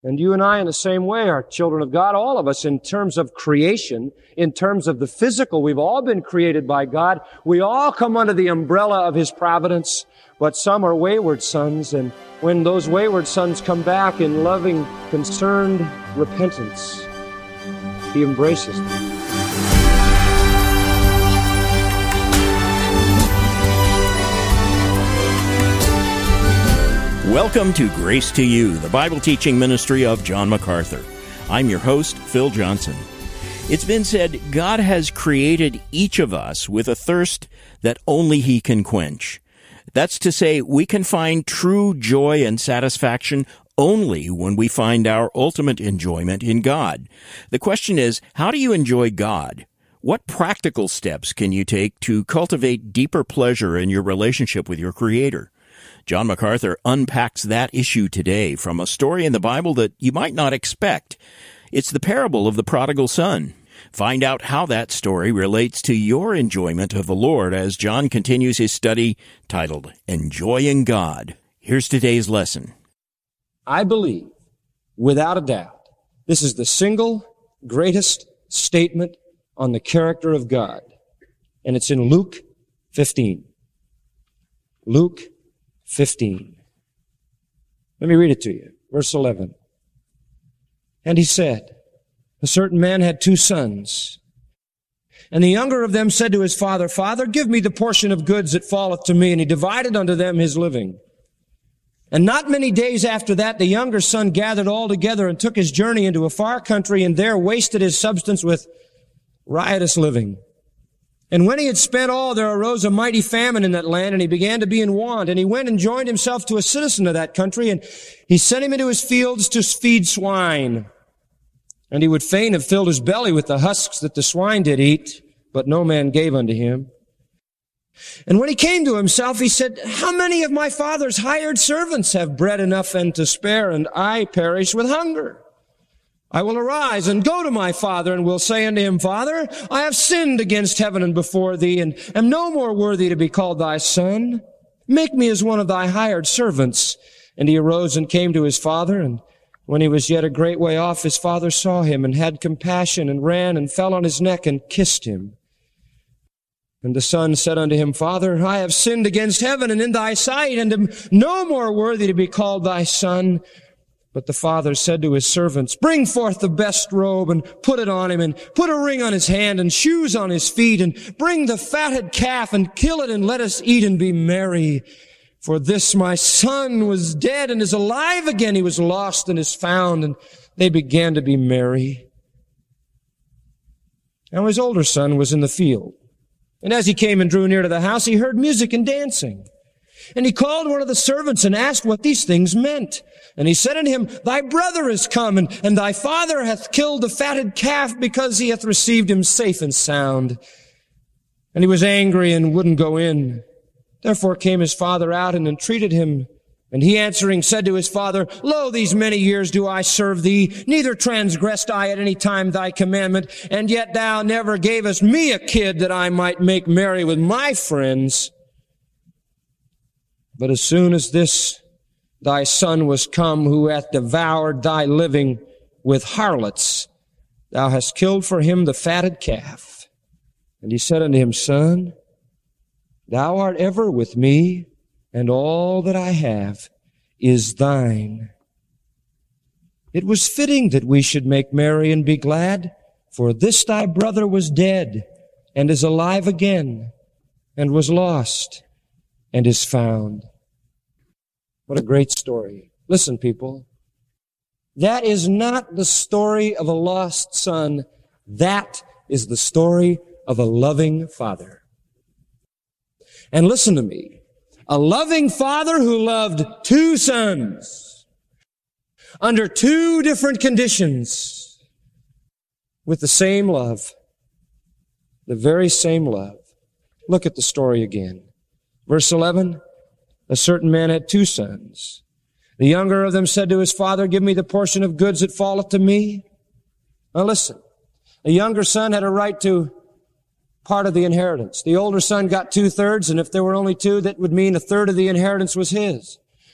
And you and I in the same way are children of God, all of us, in terms of creation, in terms of the physical. We've all been created by God. We all come under the umbrella of His providence, but some are wayward sons, and when those wayward sons come back in loving, concerned repentance, He embraces them. Welcome to Grace to You, the Bible teaching ministry of John MacArthur. I'm your host, Phil Johnson. It's been said God has created each of us with a thirst that only He can quench. That's to say, we can find true joy and satisfaction only when we find our ultimate enjoyment in God. The question is, how do you enjoy God? What practical steps can you take to cultivate deeper pleasure in your relationship with your Creator? John MacArthur unpacks that issue today from a story in the Bible that you might not expect. It's the parable of the prodigal son. Find out how that story relates to your enjoyment of the Lord as John continues his study titled, Enjoying God. Here's today's lesson. I believe, without a doubt, this is the single greatest statement on the character of God. And it's in Luke 15. Luke 15. Let me read it to you. Verse 11. And he said, a certain man had 2 sons. And the younger of them said to his father, Father, give me the portion of goods that falleth to me. And he divided unto them his living. And not many days after that, the younger son gathered all together and took his journey into a far country, and there wasted his substance with riotous living. And when he had spent all, there arose a mighty famine in that land, and he began to be in want. And he went and joined himself to a citizen of that country, and he sent him into his fields to feed swine. And he would fain have filled his belly with the husks that the swine did eat, but no man gave unto him. And when he came to himself, he said, How many of my father's hired servants have bread enough and to spare, and I perish with hunger? I will arise and go to my father, and will say unto him, Father, I have sinned against heaven and before thee, and am no more worthy to be called thy son. Make me as one of thy hired servants. And he arose and came to his father, and when he was yet a great way off, his father saw him, and had compassion, and ran, and fell on his neck, and kissed him. And the son said unto him, Father, I have sinned against heaven and in thy sight, and am no more worthy to be called thy son. But the father said to his servants, Bring forth the best robe, and put it on him, and put a ring on his hand, and shoes on his feet, and bring the fatted calf, and kill it, and let us eat and be merry. For this my son was dead, and is alive again. He was lost, and is found. And they began to be merry. Now his older son was in the field. And as he came and drew near to the house, he heard music and dancing. And he called one of the servants and asked what these things meant. And he said unto him, Thy brother is come, and thy father hath killed the fatted calf, because he hath received him safe and sound. And he was angry and wouldn't go in. Therefore came his father out and entreated him. And he answering said to his father, Lo, these many years do I serve thee, neither transgressed I at any time thy commandment, and yet thou never gavest me a kid that I might make merry with my friends. But as soon as this thy son was come, who hath devoured thy living with harlots, thou hast killed for him the fatted calf. And he said unto him, Son, thou art ever with me, and all that I have is thine. It was fitting that we should make merry and be glad, for this thy brother was dead, and is alive again, and was lost, and is found. What a great story. Listen, people. That is not the story of a lost son. That is the story of a loving father. And listen to me. A loving father who loved 2 sons under 2 different conditions with the same love, the very same love. Look at the story again. Verse 11. A certain man had 2 sons. The younger of them said to his father, Give me the portion of goods that falleth to me. Now listen, the younger son had a right to part of the inheritance. The older son got 2/3, and if there were only 2, that would mean 1/3 of the inheritance was his.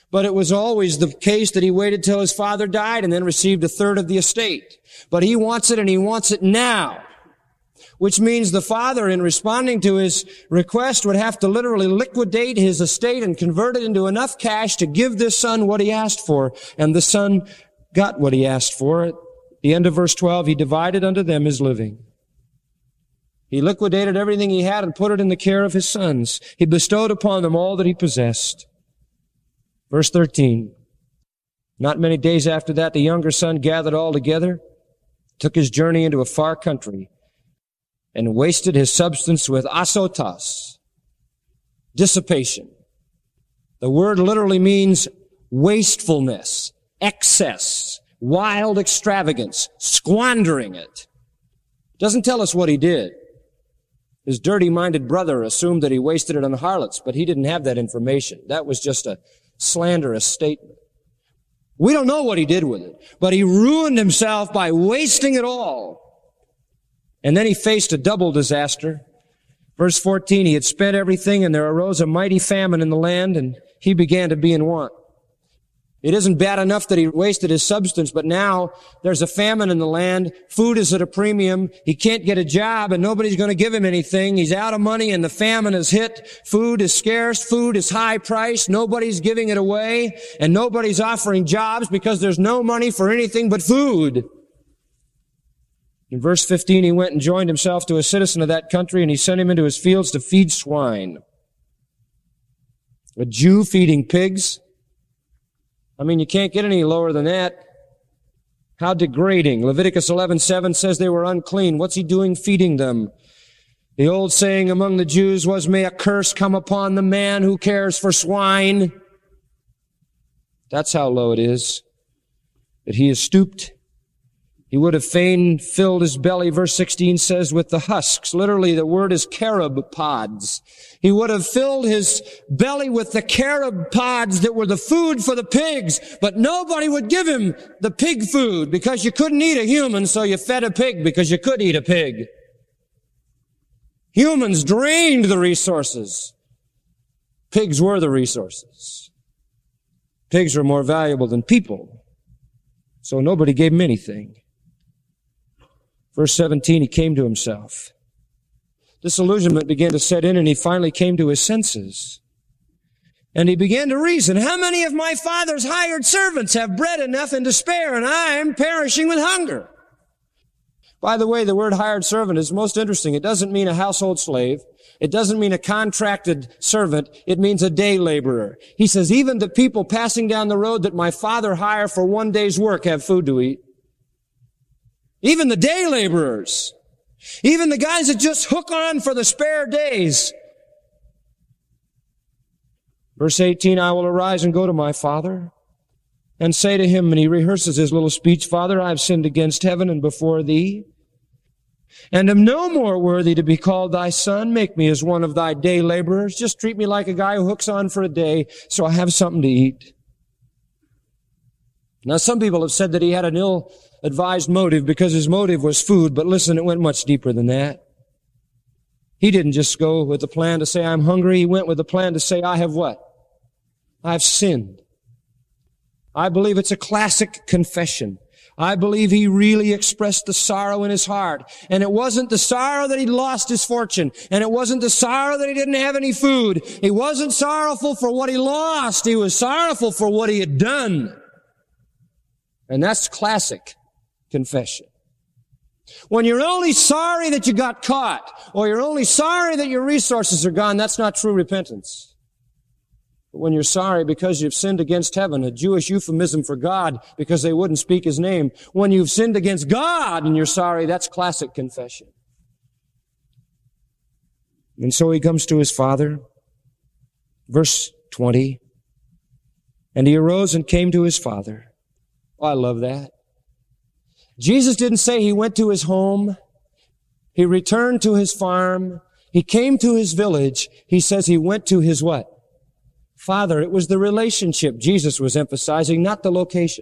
But it was always the case that he waited till his father died and then received a third of the estate. But he wants it, and he wants it now. Which means the father, in responding to his request, would have to literally liquidate his estate and convert it into enough cash to give this son what he asked for. And the son got what he asked for. At the end of verse 12, he divided unto them his living. He liquidated everything he had and put it in the care of his sons. He bestowed upon them all that he possessed. Verse 13. Not many days after that, the younger son gathered all together, took his journey into a far country, and wasted his substance with asotas, dissipation. The word literally means wastefulness, excess, wild extravagance, squandering it. Doesn't tell us what he did. His dirty-minded brother assumed that he wasted it on harlots, but he didn't have that information. That was just a slanderous statement. We don't know what he did with it, but he ruined himself by wasting it all. And then he faced a double disaster. Verse 14, he had spent everything, and there arose a mighty famine in the land, and he began to be in want. It isn't bad enough that he wasted his substance, but now there's a famine in the land. Food is at a premium. He can't get a job, and nobody's going to give him anything. He's out of money, and the famine has hit. Food is scarce. Food is high priced. Nobody's giving it away, and nobody's offering jobs because there's no money for anything but food. In verse 15, he went and joined himself to a citizen of that country, and he sent him into his fields to feed swine. A Jew feeding pigs. I mean, you can't get any lower than that. How degrading. Leviticus 11:7 says they were unclean. What's he doing feeding them? The old saying among the Jews was, may a curse come upon the man who cares for swine. That's how low it is. That he is stooped. He would have fain filled his belly, verse 16 says, with the husks. Literally, the word is carob pods. He would have filled his belly with the carob pods that were the food for the pigs, but nobody would give him the pig food because you couldn't eat a human, so you fed a pig because you could eat a pig. Humans drained the resources. Pigs were the resources. Pigs were more valuable than people, so nobody gave him anything. Verse 17, he came to himself. Disillusionment began to set in, and he finally came to his senses. And he began to reason, how many of my father's hired servants have bread enough and to spare, and I'm perishing with hunger? By the way, the word hired servant is most interesting. It doesn't mean a household slave. It doesn't mean a contracted servant. It means a day laborer. He says, even the people passing down the road that my father hired for one day's work have food to eat. Even the day laborers. Even the guys that just hook on for the spare days. Verse 18, I will arise and go to my father and say to him, and he rehearses his little speech, Father, I have sinned against heaven and before thee, and am no more worthy to be called thy son. Make me as one of thy day laborers. Just treat me like a guy who hooks on for a day so I have something to eat. Now, some people have said that he had an ill-advised motive because his motive was food, but listen, it went much deeper than that. He didn't just go with the plan to say, I'm hungry. He went with the plan to say, I have what? I've sinned. I believe it's a classic confession. I believe he really expressed the sorrow in his heart. And it wasn't the sorrow that he'd lost his fortune. And it wasn't the sorrow that he didn't have any food. He wasn't sorrowful for what he lost. He was sorrowful for what he had done. And that's classic confession. When you're only sorry that you got caught, or you're only sorry that your resources are gone, that's not true repentance. But when you're sorry because you've sinned against heaven, a Jewish euphemism for God because they wouldn't speak his name, when you've sinned against God and you're sorry, that's classic confession. And so he comes to his father. Verse 20. And he arose and came to his father. Oh, I love that. Jesus didn't say he went to his home. He returned to his farm. He came to his village. He says he went to his what? Father. It was the relationship Jesus was emphasizing, not the location.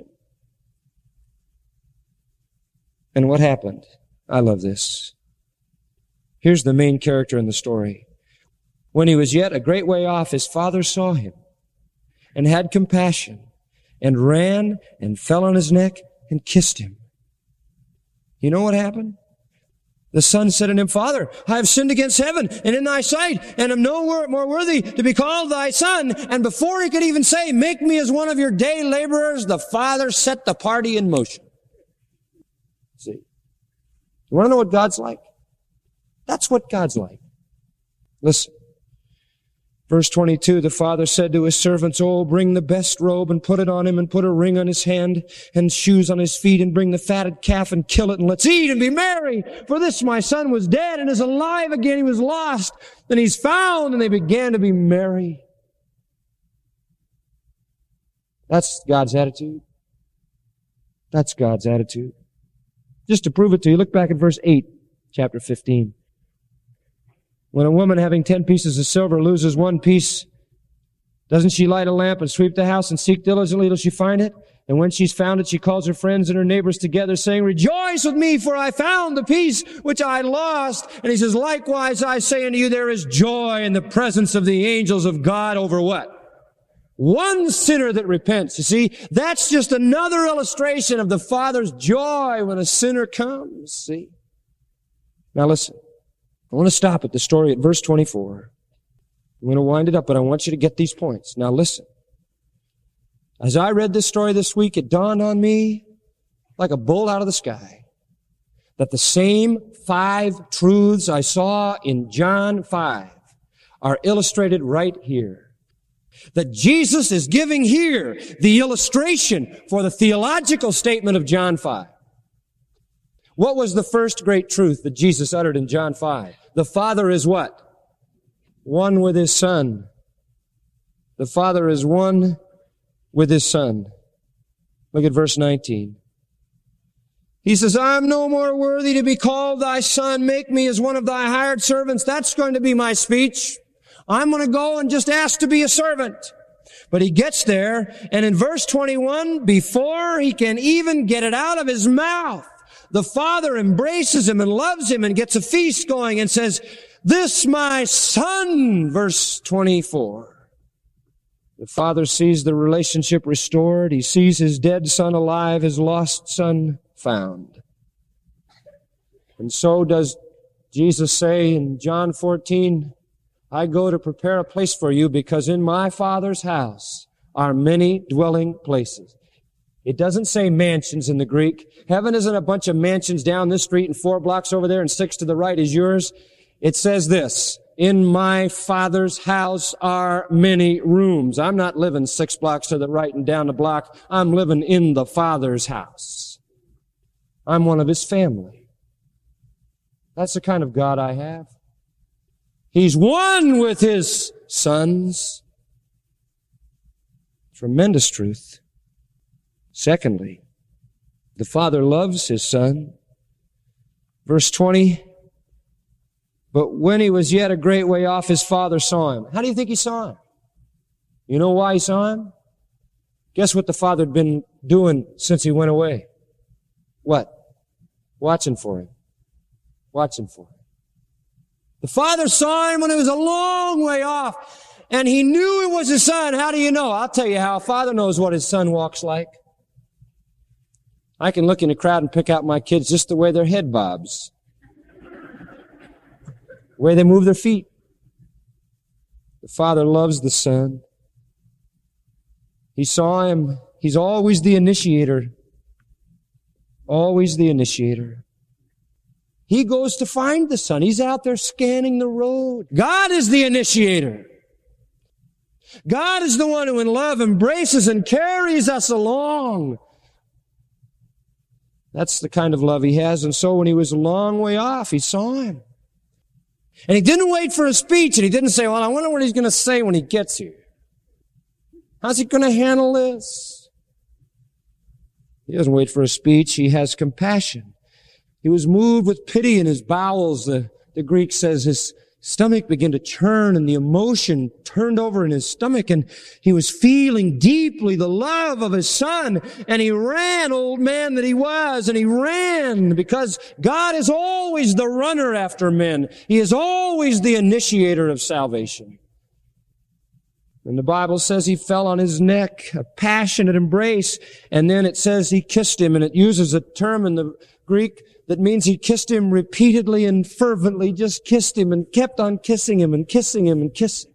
And what happened? I love this. Here's the main character in the story. When he was yet a great way off, his father saw him and had compassion and ran and fell on his neck and kissed him. You know what happened? The son said unto him, Father, I have sinned against heaven and in thy sight, and am no more worthy to be called thy son. And before he could even say, make me as one of your day laborers, the father set the party in motion. See? You want to know what God's like? That's what God's like. Listen. Verse 22, the father said to his servants, Oh, bring the best robe and put it on him, and put a ring on his hand and shoes on his feet, and bring the fatted calf and kill it, and let's eat and be merry. For this my son was dead and is alive again. He was lost and he's found. And they began to be merry. That's God's attitude. That's God's attitude. Just to prove it to you, look back at verse 8, chapter 15. When a woman having 10 pieces of silver loses one piece, doesn't she light a lamp and sweep the house and seek diligently till she find it? And when she's found it, she calls her friends and her neighbors together, saying, Rejoice with me, for I found the piece which I lost. And he says, Likewise, I say unto you, there is joy in the presence of the angels of God over what? One sinner that repents. You see, that's just another illustration of the Father's joy when a sinner comes. See? Now listen. I want to stop at the story at verse 24. I'm going to wind it up, but I want you to get these points. Now listen. As I read this story this week, it dawned on me like a bolt out of the sky that the same 5 truths I saw in John 5 are illustrated right here. That Jesus is giving here the illustration for the theological statement of John 5. What was the first great truth that Jesus uttered in John 5? The Father is what? One with His Son. The Father is one with His Son. Look at verse 19. He says, I'm no more worthy to be called thy son. Make me as one of thy hired servants. That's going to be my speech. I'm going to go and just ask to be a servant. But he gets there, and in verse 21, before he can even get it out of his mouth, the Father embraces him and loves him and gets a feast going and says, This my son, verse 24. The Father sees the relationship restored. He sees his dead son alive, his lost son found. And so does Jesus say in John 14, I go to prepare a place for you because in my Father's house are many dwelling places. It doesn't say mansions in the Greek. Heaven isn't a bunch of mansions down this street and 4 blocks over there and 6 to the right is yours. It says this, in my Father's house are many rooms. I'm not living 6 blocks to the right and down the block. I'm living in the Father's house. I'm one of His family. That's the kind of God I have. He's one with His sons. Tremendous truth. Secondly, the Father loves His Son. Verse 20, but when He was yet a great way off, His Father saw Him. How do you think He saw Him? You know why He saw Him? Guess what the Father had been doing since He went away? What? Watching for Him. Watching for Him. The Father saw Him when He was a long way off, and He knew it was His Son. How do you know? I'll tell you how. A father knows what his son walks like. I can look in a crowd and pick out my kids just the way their head bobs. The way they move their feet. The Father loves the Son. He saw Him. He's always the initiator. Always the initiator. He goes to find the Son. He's out there scanning the road. God is the initiator. God is the one who in love embraces and carries us along. That's the kind of love He has. And so when He was a long way off, He saw Him. And He didn't wait for a speech, and He didn't say, well, I wonder what He's going to say when He gets here. How's He going to handle this? He doesn't wait for a speech. He has compassion. He was moved with pity in His bowels. The Greek says His stomach began to churn and the emotion turned over in His stomach, and He was feeling deeply the love of His Son, and He ran, old man that He was, and He ran because God is always the runner after men. He is always the initiator of salvation. And the Bible says he fell on his neck, a passionate embrace, and then it says he kissed him, and it uses a term in the Greek that means he kissed him repeatedly and fervently, just kissed him and kept on kissing him and kissing him and kissing.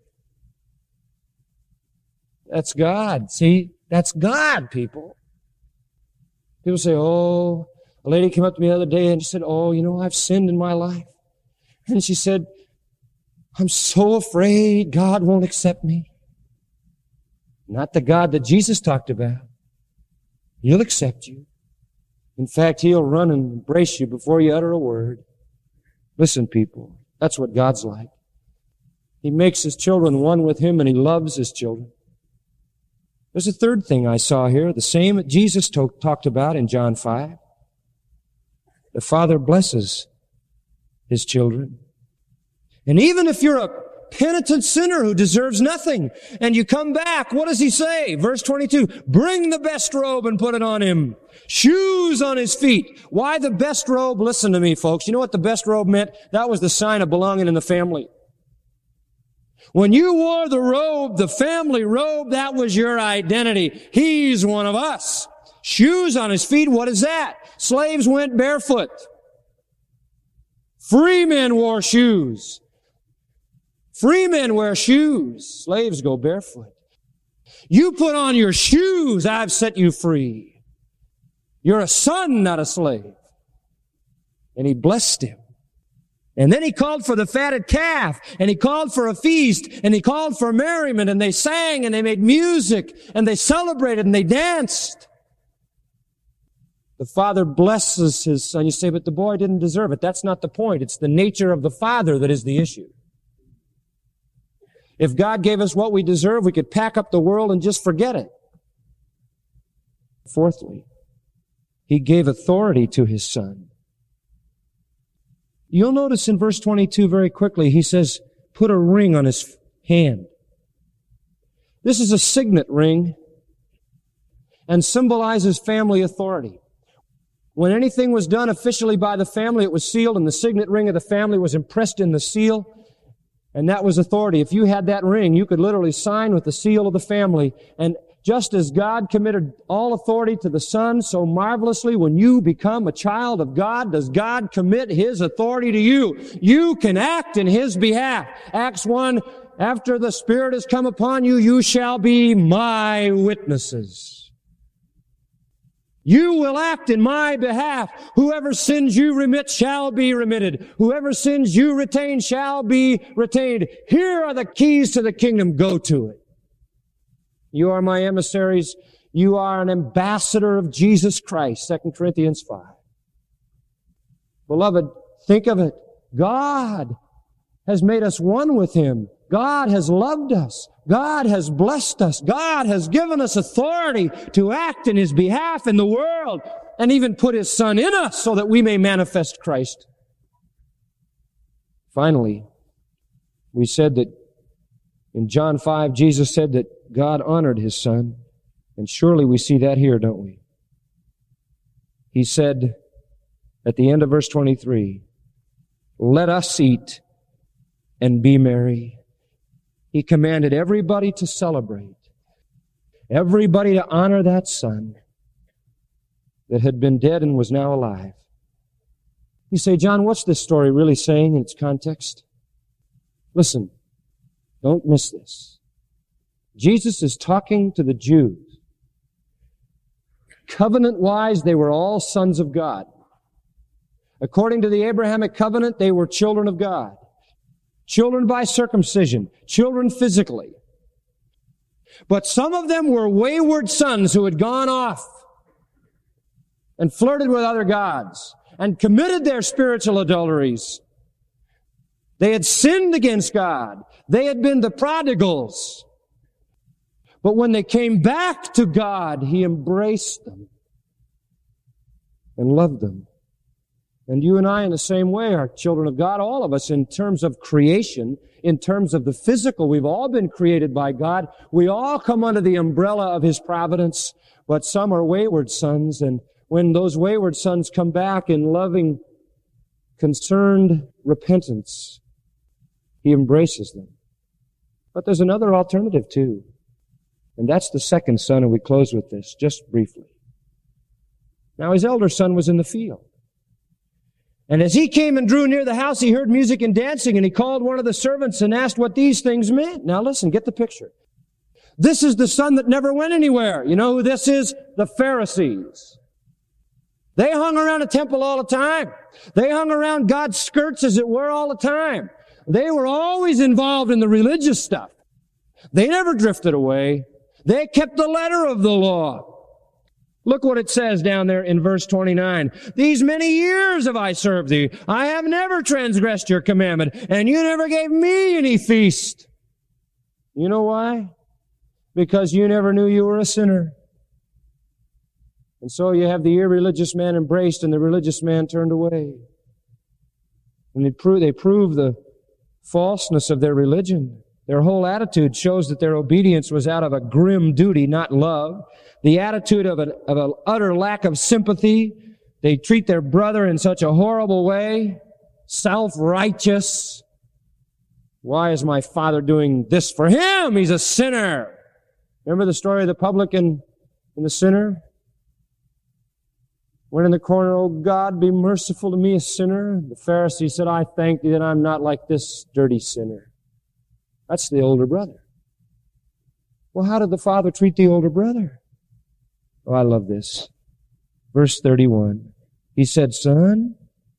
That's God. See? That's God, people. People say, oh, a lady came up to me the other day and she said, oh, you know, I've sinned in my life. And she said, I'm so afraid God won't accept me. Not the God that Jesus talked about. He'll accept you. In fact, He'll run and embrace you before you utter a word. Listen, people, that's what God's like. He makes His children one with Him, and He loves His children. There's a third thing I saw here, the same that Jesus talked about in John 5. The Father blesses His children. And even if you're a penitent sinner who deserves nothing, and you come back, what does He say? Verse 22, bring the best robe and put it on him. Shoes on his feet. Why the best robe? Listen to me, folks. You know what the best robe meant? That was the sign of belonging in the family. When you wore the robe, the family robe, that was your identity. He's one of us. Shoes on his feet, what is that? Slaves went barefoot. Free men wore shoes. Free men wear shoes. Slaves go barefoot. You put on your shoes, I've set you free. You're a son, not a slave. And He blessed him. And then He called for the fatted calf, and He called for a feast, and He called for merriment, and they sang, and they made music, and they celebrated, and they danced. The Father blesses His Son. You say, but the boy didn't deserve it. That's not the point. It's the nature of the Father that is the issue. If God gave us what we deserve, we could pack up the world and just forget it. Fourthly, He gave authority to His Son. You'll notice in verse 22 very quickly, He says, put a ring on His hand. This is a signet ring and symbolizes family authority. When anything was done officially by the family, it was sealed, and the signet ring of the family was impressed in the seal. And that was authority. If you had that ring, you could literally sign with the seal of the family. And just as God committed all authority to the Son, so marvelously, when you become a child of God, does God commit His authority to you. You can act in His behalf. Acts 1, after the Spirit has come upon you, you shall be my witnesses. You will act in my behalf. Whoever sins you remit shall be remitted. Whoever sins you retain shall be retained. Here are the keys to the kingdom. Go to it. You are my emissaries. You are an ambassador of Jesus Christ. 2 Corinthians 5. Beloved, think of it. God has made us one with Him. God has loved us. God has blessed us. God has given us authority to act in His behalf in the world, and even put His Son in us so that we may manifest Christ. Finally, we said that in John 5, Jesus said that God honored His Son, and surely we see that here, don't we? He said at the end of verse 23, let us eat and be merry. He commanded everybody to celebrate, everybody to honor that Son that had been dead and was now alive. You say, John, what's this story really saying in its context? Listen, don't miss this. Jesus is talking to the Jews. Covenant-wise, they were all sons of God. According to the Abrahamic covenant, they were children of God. Children by circumcision, children physically. But some of them were wayward sons who had gone off and flirted with other gods and committed their spiritual adulteries. They had sinned against God. They had been the prodigals. But when they came back to God, He embraced them and loved them. And you and I, in the same way, are children of God, all of us, in terms of creation, in terms of the physical. We've all been created by God. We all come under the umbrella of His providence, but some are wayward sons, and when those wayward sons come back in loving, concerned repentance, He embraces them. But there's another alternative too. And that's the second son, and we close with this, just briefly. Now his elder son was in the field. And as he came and drew near the house, he heard music and dancing, and he called one of the servants and asked what these things meant. Now listen, get the picture. This is the son that never went anywhere. You know who this is? The Pharisees. They hung around a temple all the time. They hung around God's skirts, as it were, all the time. They were always involved in the religious stuff. They never drifted away. They kept the letter of the law. Look what it says down there in verse 29. These many years have I served thee. I have never transgressed your commandment, and you never gave me any feast. You know why? Because you never knew you were a sinner. And so you have the irreligious man embraced and the religious man turned away. And they prove the falseness of their religion. Their whole attitude shows that their obedience was out of a grim duty, not love. The attitude of an utter lack of sympathy. They treat their brother in such a horrible way. Self-righteous. Why is my father doing this for him? He's a sinner. Remember the story of the publican and the sinner? Went in the corner, "Oh God, be merciful to me, a sinner." The Pharisee said, "I thank thee that I'm not like this dirty sinner." That's the older brother. Well, how did the father treat the older brother? Oh, I love this. Verse 31. He said, son,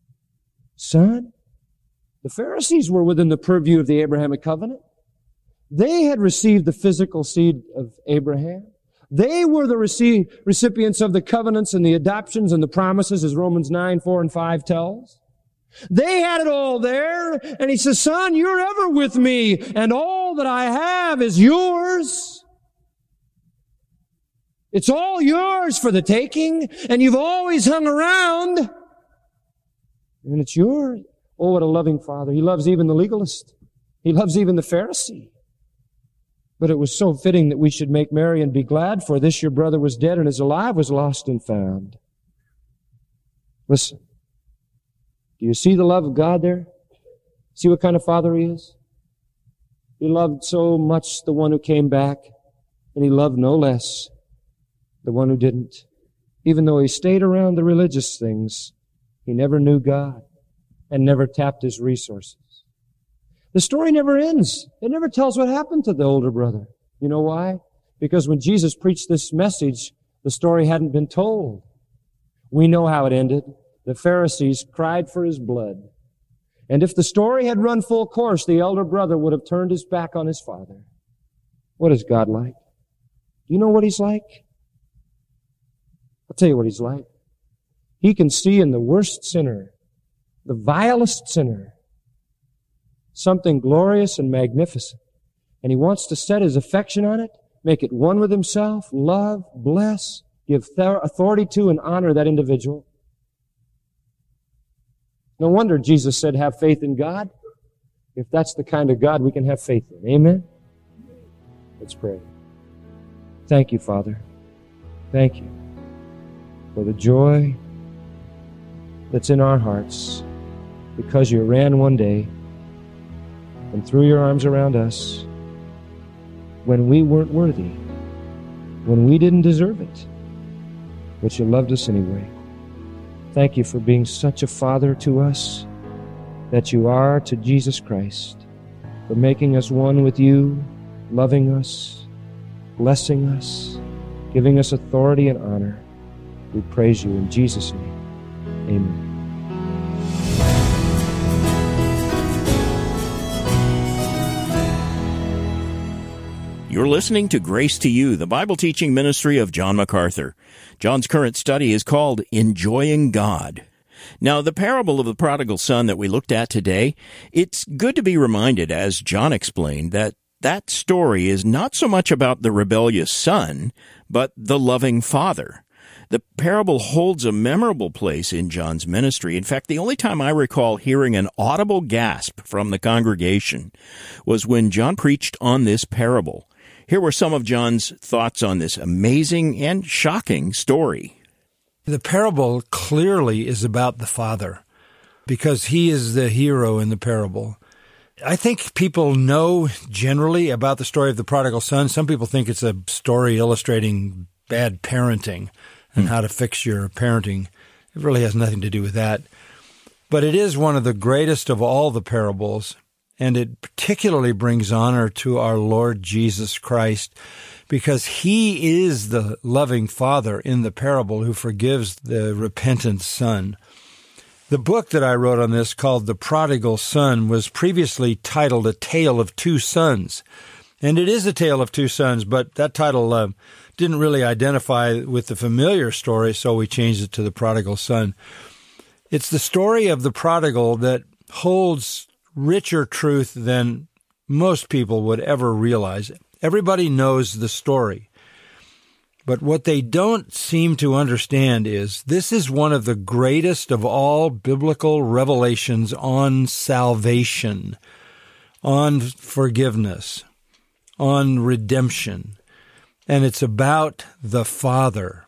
the Pharisees were within the purview of the Abrahamic covenant. They had received the physical seed of Abraham. They were the recipients of the covenants and the adoptions and the promises, as Romans 9, 4, and 5 tells. They had it all there, and he says, son, you're ever with me, and all that I have is yours. It's all yours for the taking, and you've always hung around, and it's yours. Oh, what a loving Father. He loves even the legalist. He loves even the Pharisee. But it was so fitting that we should make merry and be glad, for this your brother was dead and is alive, was lost and found. Listen. Do you see the love of God there? See what kind of Father He is? He loved so much the one who came back, and He loved no less the one who didn't. Even though He stayed around the religious things, He never knew God and never tapped His resources. The story never ends. It never tells what happened to the older brother. You know why? Because when Jesus preached this message, the story hadn't been told. We know how it ended. The Pharisees cried for his blood. And if the story had run full course, the elder brother would have turned his back on his father. What is God like? Do you know what He's like? I'll tell you what He's like. He can see in the worst sinner, the vilest sinner, something glorious and magnificent. And He wants to set His affection on it, make it one with Himself, love, bless, give authority to and honor that individual. No wonder Jesus said, have faith in God. If that's the kind of God we can have faith in. Amen? Let's pray. Thank you, Father. Thank you for the joy that's in our hearts because You ran one day and threw Your arms around us when we weren't worthy, when we didn't deserve it, but You loved us anyway. Thank You for being such a Father to us that You are to Jesus Christ, for making us one with You, loving us, blessing us, giving us authority and honor. We praise You in Jesus' name. Amen. You're listening to Grace to You, the Bible teaching ministry of John MacArthur. John's current study is called Enjoying God. Now, the parable of the prodigal son that we looked at today, it's good to be reminded, as John explained, that story is not so much about the rebellious son, but the loving father. The parable holds a memorable place in John's ministry. In fact, the only time I recall hearing an audible gasp from the congregation was when John preached on this parable. Here were some of John's thoughts on this amazing and shocking story. The parable clearly is about the father because he is the hero in the parable. I think people know generally about the story of the prodigal son. Some people think it's a story illustrating bad parenting and how to fix your parenting. It really has nothing to do with that. But it is one of the greatest of all the parables, and it particularly brings honor to our Lord Jesus Christ because he is the loving father in the parable who forgives the repentant son. The book that I wrote on this, called The Prodigal Son, was previously titled A Tale of Two Sons. And it is a tale of two sons, but that title didn't really identify with the familiar story, so we changed it to The Prodigal Son. It's the story of the prodigal that holds richer truth than most people would ever realize. Everybody knows the story. But what they don't seem to understand is this is one of the greatest of all biblical revelations on salvation, on forgiveness, on redemption. And it's about the Father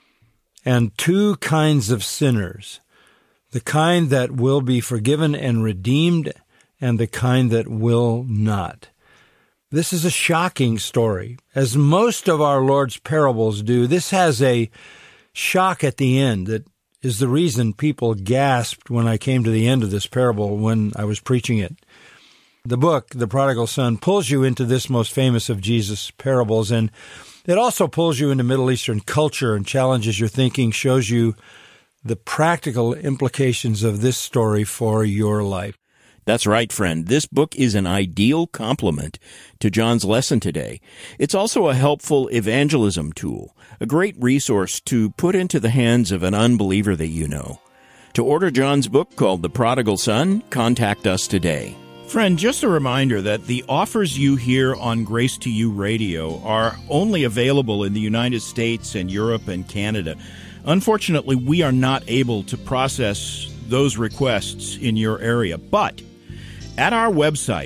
and two kinds of sinners, the kind that will be forgiven and redeemed and the kind that will not. This is a shocking story. As most of our Lord's parables do, this has a shock at the end that is the reason people gasped when I came to the end of this parable when I was preaching it. The book, The Prodigal Son, pulls you into this most famous of Jesus' parables, and it also pulls you into Middle Eastern culture and challenges your thinking, shows you the practical implications of this story for your life. That's right, friend. This book is an ideal complement to John's lesson today. It's also a helpful evangelism tool, a great resource to put into the hands of an unbeliever that you know. To order John's book called The Prodigal Son, contact us today. Friend, just a reminder that the offers you hear on Grace to You Radio are only available in the United States and Europe and Canada. Unfortunately, we are not able to process those requests in your area, but at our website,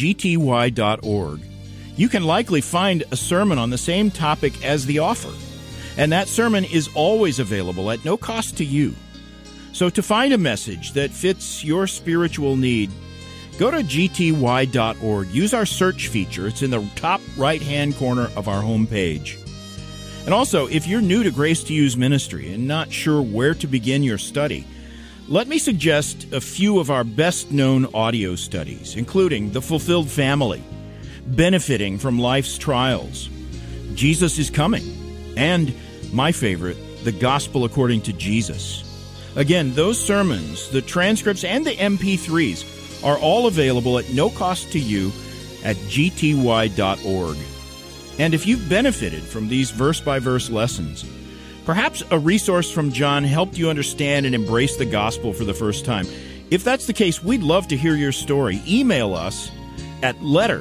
gty.org, you can likely find a sermon on the same topic as the offer, and that sermon is always available at no cost to you. So to find a message that fits your spiritual need, go to gty.org. Use our search feature. It's in the top right-hand corner of our homepage. And also, if you're new to Grace to You's ministry and not sure where to begin your study, let me suggest a few of our best-known audio studies, including The Fulfilled Family, Benefiting from Life's Trials, Jesus is Coming, and my favorite, The Gospel According to Jesus. Again, those sermons, the transcripts, and the MP3s are all available at no cost to you at gty.org. And if you've benefited from these verse-by-verse lessons, perhaps a resource from John helped you understand and embrace the gospel for the first time. If that's the case, we'd love to hear your story. Email us at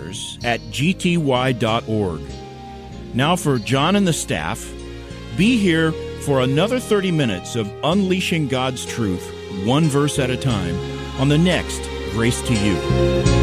letters@gty.org. Now for John and the staff, be here for another 30 minutes of unleashing God's truth, one verse at a time, on the next Grace to You.